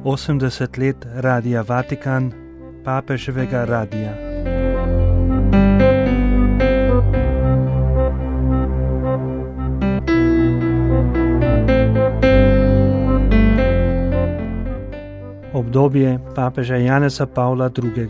80 let Radia Vatikan, papeževega radija. Obdobje papeža Janeza Pavla II.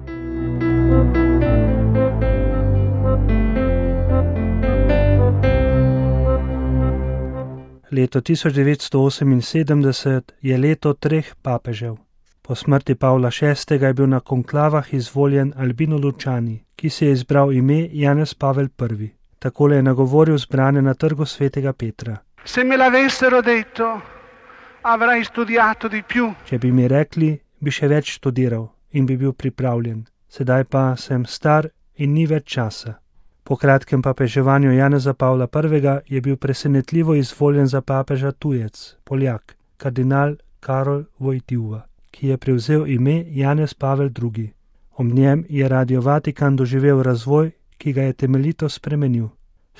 Leto 1978 je leto 3 papežev. Po smrti Pavla VI. Je bil na konklavah izvoljen Albino Luciani, ki si je izbral ime Janez Pavel I. Takole je nagovoril zbrane na trgu svetega Petra. Se me l'avessero detto, avrai studiato di più. Če bi mi rekli, bi še več študiral in bi bil pripravljen. Sedaj pa sem star in ni več časa. Po kratkem papeževanju Janeza Pavla I. je bil presenetljivo izvoljen za papeža tujec, Poljak, kardinal Karol Wojtyła, ki je prevzel ime Janez Pavel II. Ob njem je Radio Vatikan doživel razvoj, ki ga je temeljito spremenil.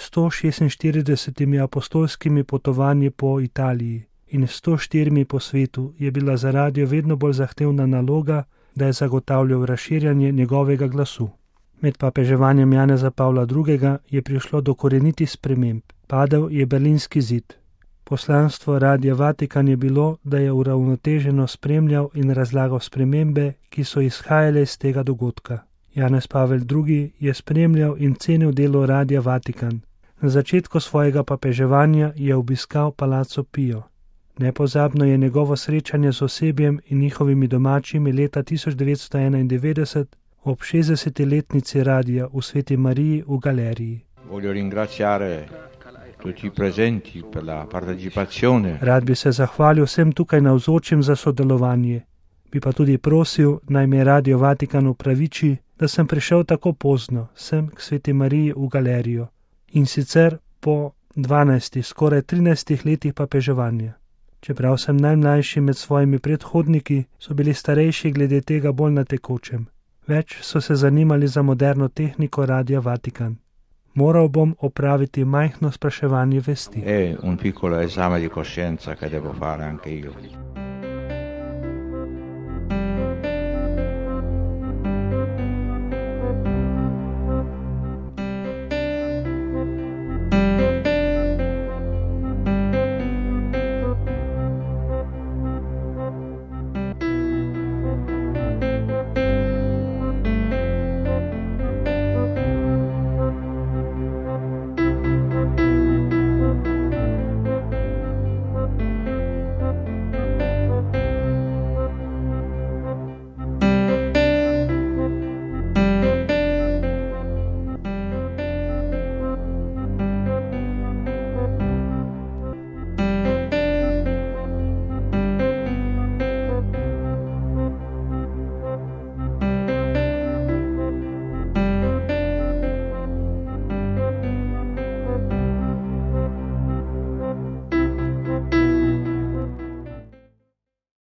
146 apostolskimi potovanji po Italiji in 104 po svetu je bila za radio vedno bolj zahtevna naloga, da je zagotavljal razširjanje njegovega glasu. Med papeževanjem Janeza Pavla II. Je prišlo do korenitih sprememb. Padel je Berlinski zid. Poslanstvo Radia Vatikan je bilo, da je uravnoteženo spremljal in razlagal spremembe, ki so izhajale iz tega dogodka. Janez Pavel II. Je spremljal in cenil delo Radia Vatikan. Na začetku svojega papeževanja je obiskal Palazzo Pio. Nepozabno je njegovo srečanje z osebjem in njihovimi domačimi leta 1991 ob 60-letnici radia v Sveti Mariji v galeriji. Voglio ringraziare tutti i presenti per la partecipazione. Rad bi se zahvalil vsem tukaj navzočim za sodelovanje. Bi pa tudi prosil, naj me Radio Vatikan opraviči, da sem prišel tako pozno sem k Sveti Mariji v galerijo. In sicer po 12, skoraj 13 letih papeževanja. Čeprav sem najmlajši med svojimi predhodniki, so bili starejši glede tega bolj na tekočem. Več so se zanimali za moderno tehniko Radia Vatikan. Moral bom opraviti majhno spraševanje vesti. È un piccolo esame di coscienza che devo fare anche io.